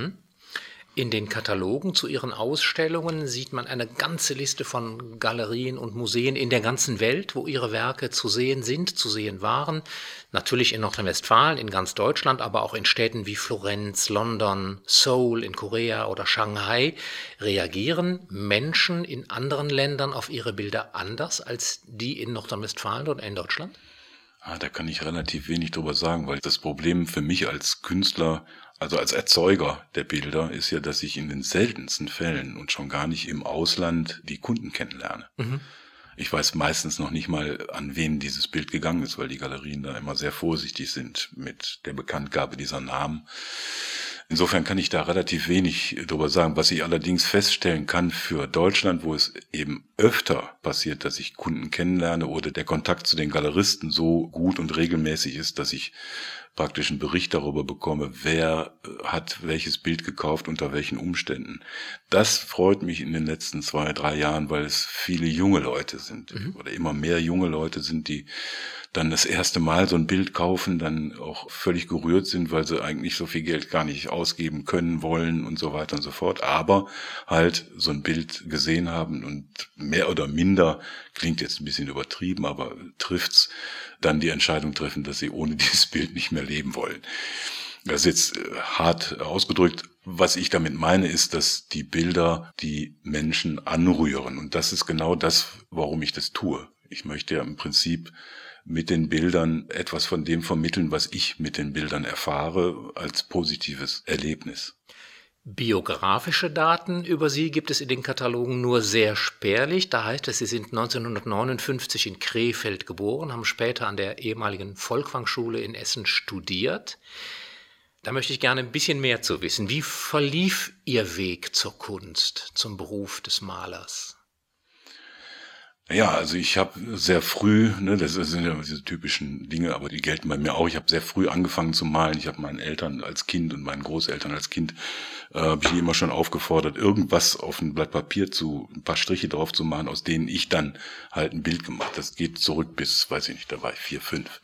In den Katalogen zu Ihren Ausstellungen sieht man eine ganze Liste von Galerien und Museen in der ganzen Welt, wo Ihre Werke zu sehen sind, zu sehen waren. Natürlich in Nordrhein-Westfalen, in ganz Deutschland, aber auch in Städten wie Florenz, London, Seoul in Korea oder Shanghai. Reagieren Menschen in anderen Ländern auf Ihre Bilder anders als die in Nordrhein-Westfalen oder in Deutschland? Da kann ich relativ wenig drüber sagen, weil das Problem für mich als Künstler, also als Erzeuger der Bilder, ist ja, dass ich in den seltensten Fällen und schon gar nicht im Ausland die Kunden kennenlerne. Ich weiß meistens noch nicht mal, an wen dieses Bild gegangen ist, weil die Galerien da immer sehr vorsichtig sind mit der Bekanntgabe dieser Namen. Insofern kann ich da relativ wenig drüber sagen. Was ich allerdings feststellen kann für Deutschland, wo es eben öfter passiert, dass ich Kunden kennenlerne oder der Kontakt zu den Galeristen so gut und regelmäßig ist, dass ich praktisch einen Bericht darüber bekomme, wer hat welches Bild gekauft, unter welchen Umständen. Das freut mich in den letzten 2-3 Jahren, weil es viele junge Leute sind oder immer mehr junge Leute sind, die dann das erste Mal so ein Bild kaufen, dann auch völlig gerührt sind, weil sie eigentlich so viel Geld gar nicht ausgeben können, wollen und so weiter und so fort, aber halt so ein Bild gesehen haben und mehr oder minder, klingt jetzt ein bisschen übertrieben, aber trifft's, dann die Entscheidung treffen, dass sie ohne dieses Bild nicht mehr leben wollen. Das ist jetzt hart ausgedrückt. Was ich damit meine, ist, dass die Bilder die Menschen anrühren. Und das ist genau das, warum ich das tue. Ich möchte ja im Prinzip mit den Bildern etwas von dem vermitteln, was ich mit den Bildern erfahre, als positives Erlebnis. Biografische Daten über Sie gibt es in den Katalogen nur sehr spärlich. Da heißt es, Sie sind 1959 in Krefeld geboren, haben später an der ehemaligen Folkwang-Schule in Essen studiert. Da möchte ich gerne ein bisschen mehr zu wissen. Wie verlief Ihr Weg zur Kunst, zum Beruf des Malers? Ja, also ich habe sehr früh, das sind ja diese typischen Dinge, aber die gelten bei mir auch. Ich habe sehr früh angefangen zu malen. Ich habe meinen Eltern als Kind und meinen Großeltern als Kind habe ich die immer schon aufgefordert, irgendwas auf ein Blatt Papier ein paar Striche drauf zu machen, aus denen ich dann halt ein Bild gemacht. Das geht zurück bis, weiß ich nicht, da war ich 4, 5.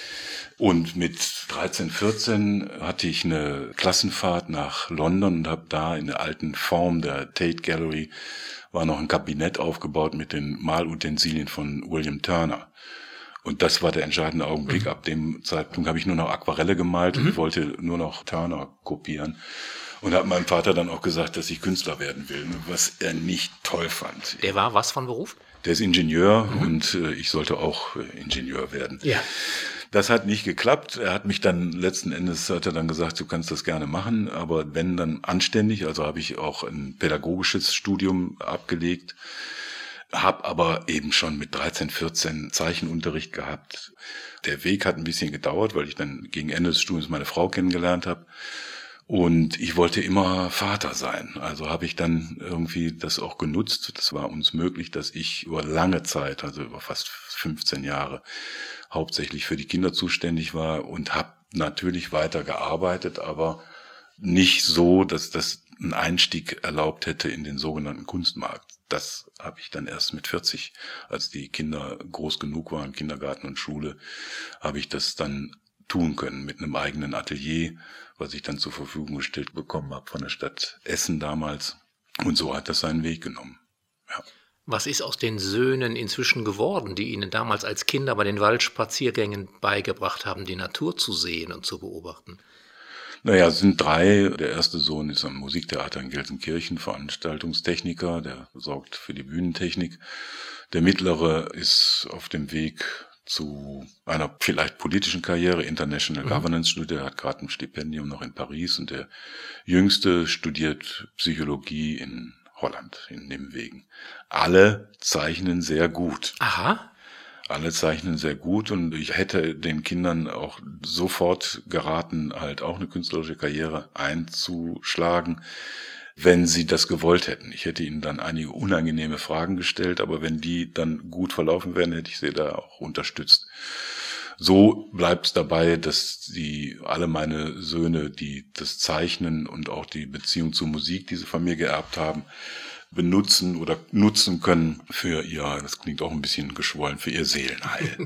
Und mit 13, 14 hatte ich eine Klassenfahrt nach London und habe da in der alten Form der Tate Gallery war noch ein Kabinett aufgebaut mit den Malutensilien von William Turner. Und das war der entscheidende Augenblick. Ab dem Zeitpunkt habe ich nur noch Aquarelle gemalt und wollte nur noch Turner kopieren. Und habe meinem Vater dann auch gesagt, dass ich Künstler werden will, was er nicht toll fand. Der war was von Beruf? Der ist Ingenieur und ich sollte auch Ingenieur werden. Ja. Das hat nicht geklappt. Er hat mich dann letzten Endes, hat er dann gesagt, du kannst das gerne machen, aber wenn, dann anständig. Also habe ich auch ein pädagogisches Studium abgelegt, habe aber eben schon mit 13, 14 Zeichenunterricht gehabt. Der Weg hat ein bisschen gedauert, weil ich dann gegen Ende des Studiums meine Frau kennengelernt habe. Und ich wollte immer Vater sein. Also habe ich dann irgendwie das auch genutzt. Das war uns möglich, dass ich über lange Zeit, also über fast 15 Jahre, hauptsächlich für die Kinder zuständig war und habe natürlich weiter gearbeitet, aber nicht so, dass das einen Einstieg erlaubt hätte in den sogenannten Kunstmarkt. Das habe ich dann erst mit 40, als die Kinder groß genug waren, Kindergarten und Schule, habe ich das dann tun können mit einem eigenen Atelier, was ich dann zur Verfügung gestellt bekommen habe von der Stadt Essen damals. Und so hat das seinen Weg genommen. Ja. Was ist aus den Söhnen inzwischen geworden, die Ihnen damals als Kinder bei den Waldspaziergängen beigebracht haben, die Natur zu sehen und zu beobachten? Naja, es sind 3. Der erste Sohn ist am Musiktheater in Gelsenkirchen, Veranstaltungstechniker, der sorgt für die Bühnentechnik. Der mittlere ist auf dem Weg zu einer vielleicht politischen Karriere, International Governance studiert, er hat gerade ein Stipendium noch in Paris, und der jüngste studiert Psychologie in Holland, in Nimwegen. Alle zeichnen sehr gut. Aha. Alle zeichnen sehr gut und ich hätte den Kindern auch sofort geraten, halt auch eine künstlerische Karriere einzuschlagen, wenn sie das gewollt hätten. Ich hätte ihnen dann einige unangenehme Fragen gestellt, aber wenn die dann gut verlaufen wären, hätte ich sie da auch unterstützt. So bleibt es dabei, dass alle meine Söhne, die das Zeichnen und auch die Beziehung zur Musik, die sie von mir geerbt haben, benutzen oder nutzen können für das klingt auch ein bisschen geschwollen, für ihr Seelenheil.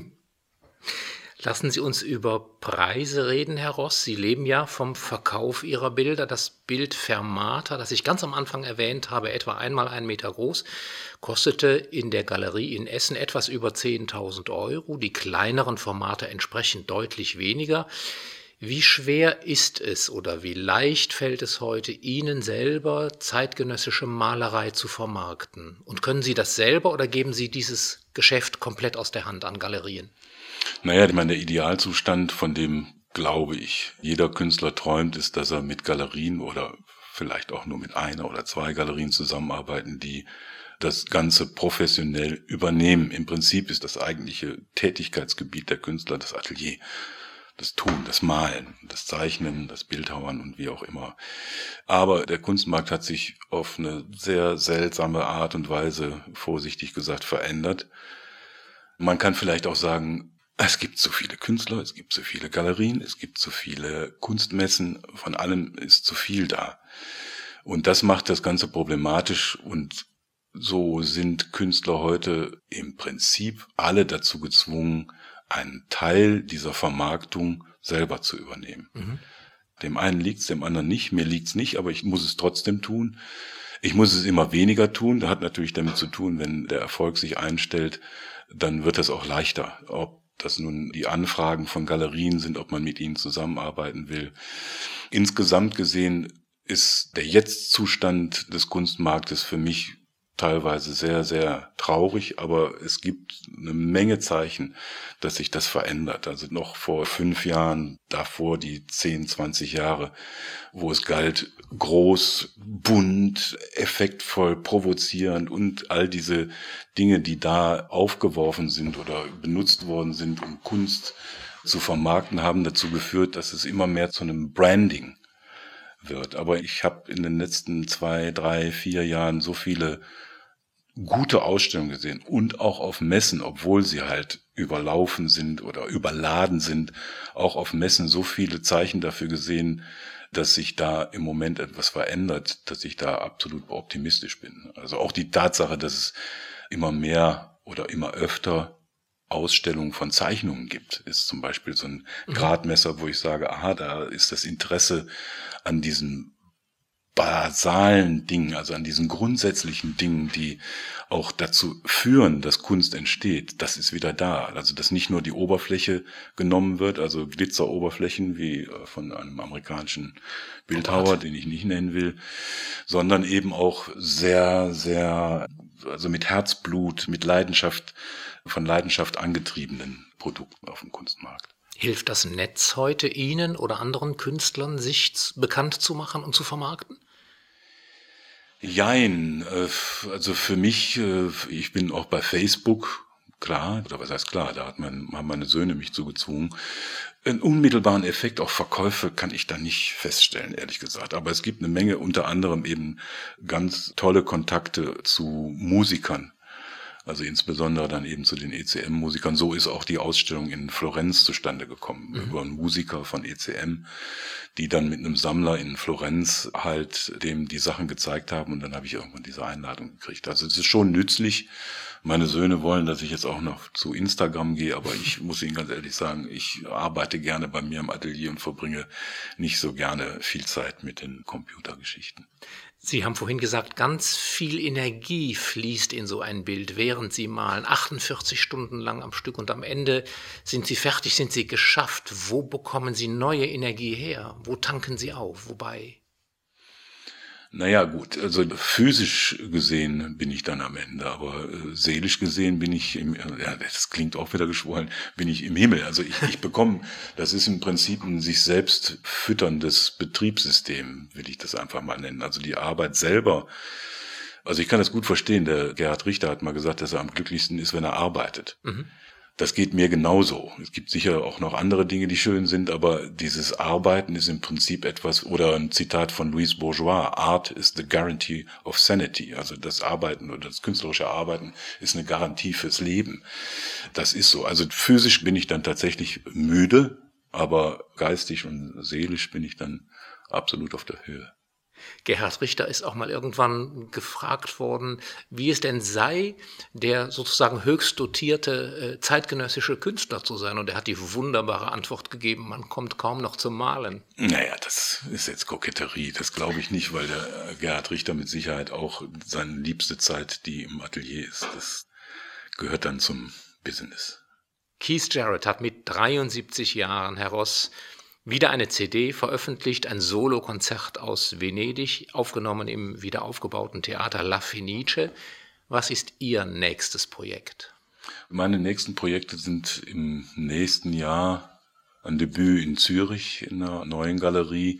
Lassen Sie uns über Preise reden, Herr Ross. Sie leben ja vom Verkauf Ihrer Bilder. Das Bild Fermata, das ich ganz am Anfang erwähnt habe, etwa 1 x 1 Meter groß, kostete in der Galerie in Essen etwas über 10.000 Euro. Die kleineren Formate entsprechend deutlich weniger. Wie schwer ist es oder wie leicht fällt es heute, Ihnen selber zeitgenössische Malerei zu vermarkten? Und können Sie das selber oder geben Sie dieses Geschäft komplett aus der Hand an Galerien? Naja, ich meine, der Idealzustand, von dem, glaube ich, jeder Künstler träumt, ist, dass er mit Galerien oder vielleicht auch nur mit 1 oder 2 Galerien zusammenarbeiten, die das Ganze professionell übernehmen. Im Prinzip ist das eigentliche Tätigkeitsgebiet der Künstler das Atelier. Das Tun, das Malen, das Zeichnen, das Bildhauern und wie auch immer. Aber der Kunstmarkt hat sich auf eine sehr seltsame Art und Weise, vorsichtig gesagt, verändert. Man kann vielleicht auch sagen, es gibt so viele Künstler, es gibt so viele Galerien, es gibt so viele Kunstmessen, von allem ist zu viel da. Und das macht das Ganze problematisch und so sind Künstler heute im Prinzip alle dazu gezwungen, einen Teil dieser Vermarktung selber zu übernehmen. Mhm. Dem einen liegt's, dem anderen nicht. Mir liegt's nicht, aber ich muss es trotzdem tun. Ich muss es immer weniger tun. Das hat natürlich damit zu tun, wenn der Erfolg sich einstellt, dann wird es auch leichter. Ob das nun die Anfragen von Galerien sind, ob man mit ihnen zusammenarbeiten will. Insgesamt gesehen ist der Jetzt-Zustand des Kunstmarktes für mich teilweise sehr, sehr traurig, aber es gibt eine Menge Zeichen, dass sich das verändert. Also noch vor 5 Jahren, davor die 10, 20 Jahre, wo es galt, groß, bunt, effektvoll, provozierend und all diese Dinge, die da aufgeworfen sind oder benutzt worden sind, um Kunst zu vermarkten, haben dazu geführt, dass es immer mehr zu einem Branding wird. Aber ich habe in den letzten 2, 3, 4 Jahren so viele gute Ausstellungen gesehen und auch auf Messen, obwohl sie halt überlaufen sind oder überladen sind, auch auf Messen so viele Zeichen dafür gesehen, dass sich da im Moment etwas verändert, dass ich da absolut optimistisch bin. Also auch die Tatsache, dass es immer mehr oder immer öfter Ausstellungen von Zeichnungen gibt, ist zum Beispiel so ein Gradmesser, wo ich sage, aha, da ist das Interesse an diesen basalen Dingen, also an diesen grundsätzlichen Dingen, die auch dazu führen, dass Kunst entsteht, das ist wieder da. Also dass nicht nur die Oberfläche genommen wird, also Glitzeroberflächen wie von einem amerikanischen Bildhauer, den ich nicht nennen will, sondern eben auch sehr, sehr, also mit Herzblut, mit Leidenschaft, von Leidenschaft angetriebenen Produkten auf dem Kunstmarkt. Hilft das Netz heute Ihnen oder anderen Künstlern, sich bekannt zu machen und zu vermarkten? Jein, also für mich, ich bin auch bei Facebook, klar, oder was heißt klar, da haben meine Söhne mich zugezwungen. Einen unmittelbaren Effekt auf Verkäufe kann ich da nicht feststellen, ehrlich gesagt. Aber es gibt eine Menge, unter anderem eben ganz tolle Kontakte zu Musikern. Also insbesondere dann eben zu den ECM-Musikern. So ist auch die Ausstellung in Florenz zustande gekommen, über einen Musiker von ECM, die dann mit einem Sammler in Florenz halt dem die Sachen gezeigt haben und dann habe ich irgendwann diese Einladung gekriegt. Also es ist schon nützlich. Meine Söhne wollen, dass ich jetzt auch noch zu Instagram gehe, aber ich muss Ihnen ganz ehrlich sagen, ich arbeite gerne bei mir im Atelier und verbringe nicht so gerne viel Zeit mit den Computergeschichten. Sie haben vorhin gesagt, ganz viel Energie fließt in so ein Bild, während Sie malen, 48 Stunden lang am Stück und am Ende sind Sie fertig, sind Sie geschafft. Wo bekommen Sie neue Energie her? Wo tanken Sie auf? Wobei? Naja, gut, also physisch gesehen bin ich dann am Ende, aber seelisch gesehen bin ich das klingt auch wieder geschwollen, bin ich im Himmel. Also ich bekomme, das ist im Prinzip ein sich selbst fütterndes Betriebssystem, will ich das einfach mal nennen. Also die Arbeit selber, also ich kann das gut verstehen, der Gerhard Richter hat mal gesagt, dass er am glücklichsten ist, wenn er arbeitet. Mhm. Das geht mir genauso. Es gibt sicher auch noch andere Dinge, die schön sind, aber dieses Arbeiten ist im Prinzip etwas, oder ein Zitat von Louise Bourgeois, Art is the guarantee of sanity. Also das Arbeiten oder das künstlerische Arbeiten ist eine Garantie fürs Leben. Das ist so. Also physisch bin ich dann tatsächlich müde, aber geistig und seelisch bin ich dann absolut auf der Höhe. Gerhard Richter ist auch mal irgendwann gefragt worden, wie es denn sei, der sozusagen höchst dotierte zeitgenössische Künstler zu sein. Und er hat die wunderbare Antwort gegeben, man kommt kaum noch zum Malen. Naja, das ist jetzt Koketterie. Das glaube ich nicht, weil der Gerhard Richter mit Sicherheit auch seine liebste Zeit, die im Atelier ist, das gehört dann zum Business. Keith Jarrett hat mit 73 Jahren, Herr Ross, wieder eine CD veröffentlicht, ein Solokonzert aus Venedig, aufgenommen im wiederaufgebauten Theater La Fenice. Was ist Ihr nächstes Projekt? Meine nächsten Projekte sind im nächsten Jahr ein Debüt in Zürich in einer neuen Galerie.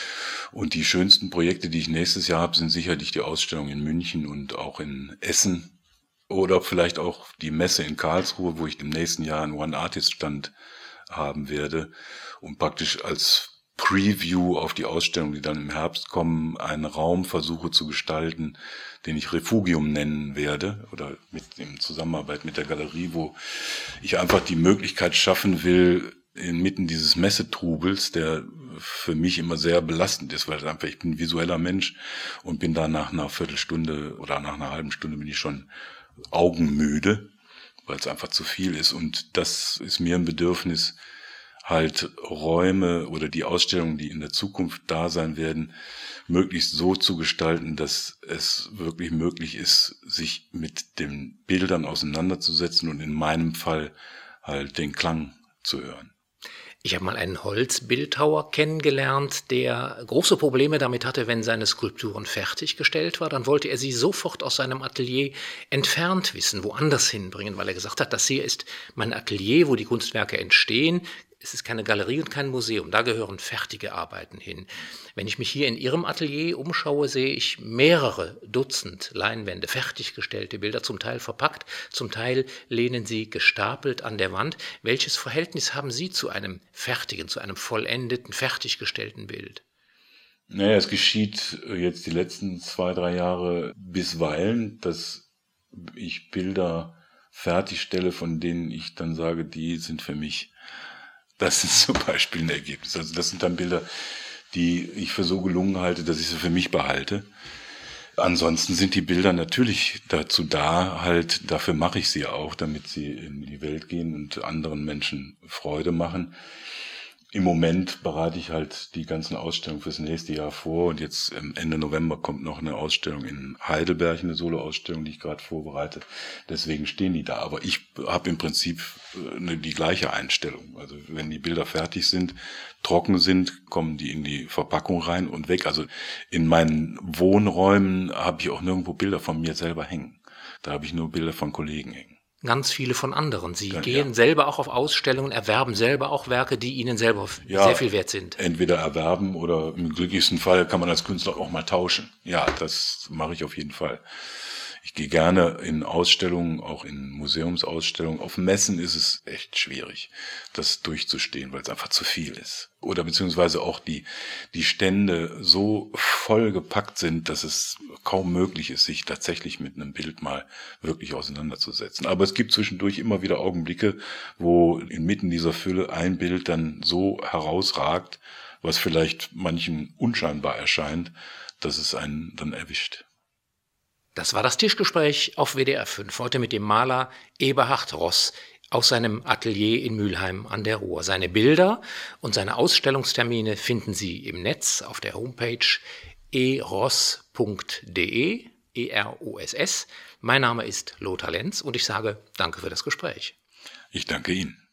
Und die schönsten Projekte, die ich nächstes Jahr habe, sind sicherlich die Ausstellung in München und auch in Essen. Oder vielleicht auch die Messe in Karlsruhe, wo ich im nächsten Jahr einen One-Artist-Stand haben werde und praktisch als Preview auf die Ausstellung, die dann im Herbst kommen, einen Raum versuche zu gestalten, den ich Refugium nennen werde oder in Zusammenarbeit mit der Galerie, wo ich einfach die Möglichkeit schaffen will, inmitten dieses Messetrubels, der für mich immer sehr belastend ist, weil einfach ich bin ein visueller Mensch und bin da nach einer Viertelstunde oder nach einer halben Stunde bin ich schon augenmüde, weil es einfach zu viel ist. Und das ist mir ein Bedürfnis, halt Räume oder die Ausstellungen, die in der Zukunft da sein werden, möglichst so zu gestalten, dass es wirklich möglich ist, sich mit den Bildern auseinanderzusetzen und in meinem Fall halt den Klang zu hören. Ich habe mal einen Holzbildhauer kennengelernt, der große Probleme damit hatte, wenn seine Skulpturen fertiggestellt war. Dann wollte er sie sofort aus seinem Atelier entfernt wissen, woanders hinbringen, weil er gesagt hat, das hier ist mein Atelier, wo die Kunstwerke entstehen. Es ist keine Galerie und kein Museum, da gehören fertige Arbeiten hin. Wenn ich mich hier in Ihrem Atelier umschaue, sehe ich mehrere Dutzend Leinwände, fertiggestellte Bilder, zum Teil verpackt, zum Teil lehnen sie gestapelt an der Wand. Welches Verhältnis haben Sie zu einem fertigen, zu einem vollendeten, fertiggestellten Bild? Naja, es geschieht jetzt die letzten 2-3 Jahre bisweilen, dass ich Bilder fertigstelle, von denen ich dann sage, die sind für mich. Das ist zum Beispiel ein Ergebnis. Also das sind dann Bilder, die ich für so gelungen halte, dass ich sie für mich behalte. Ansonsten sind die Bilder natürlich dazu da, halt, dafür mache ich sie auch, damit sie in die Welt gehen und anderen Menschen Freude machen. Im Moment bereite ich halt die ganzen Ausstellungen fürs nächste Jahr vor und jetzt Ende November kommt noch eine Ausstellung in Heidelberg, eine Solo-Ausstellung, die ich gerade vorbereite. Deswegen stehen die da. Aber ich habe im Prinzip die gleiche Einstellung. Also wenn die Bilder fertig sind, trocken sind, kommen die in die Verpackung rein und weg. Also in meinen Wohnräumen habe ich auch nirgendwo Bilder von mir selber hängen. Da habe ich nur Bilder von Kollegen hängen. Ganz viele von anderen. Sie gehen selber auch auf Ausstellungen, erwerben selber auch Werke, die Ihnen selber sehr viel wert sind. Entweder erwerben oder im glücklichsten Fall kann man als Künstler auch mal tauschen. Ja, das mache ich auf jeden Fall. Ich gehe gerne in Ausstellungen, auch in Museumsausstellungen. Auf Messen ist es echt schwierig, das durchzustehen, weil es einfach zu viel ist. Oder beziehungsweise auch die Stände so voll gepackt sind, dass es kaum möglich ist, sich tatsächlich mit einem Bild mal wirklich auseinanderzusetzen. Aber es gibt zwischendurch immer wieder Augenblicke, wo inmitten dieser Fülle ein Bild dann so herausragt, was vielleicht manchen unscheinbar erscheint, dass es einen dann erwischt. Das war das Tischgespräch auf WDR 5, heute mit dem Maler Eberhard Ross aus seinem Atelier in Mülheim an der Ruhr. Seine Bilder und seine Ausstellungstermine finden Sie im Netz auf der Homepage eross.de, EROSS. Mein Name ist Lothar Lenz und ich sage danke für das Gespräch. Ich danke Ihnen.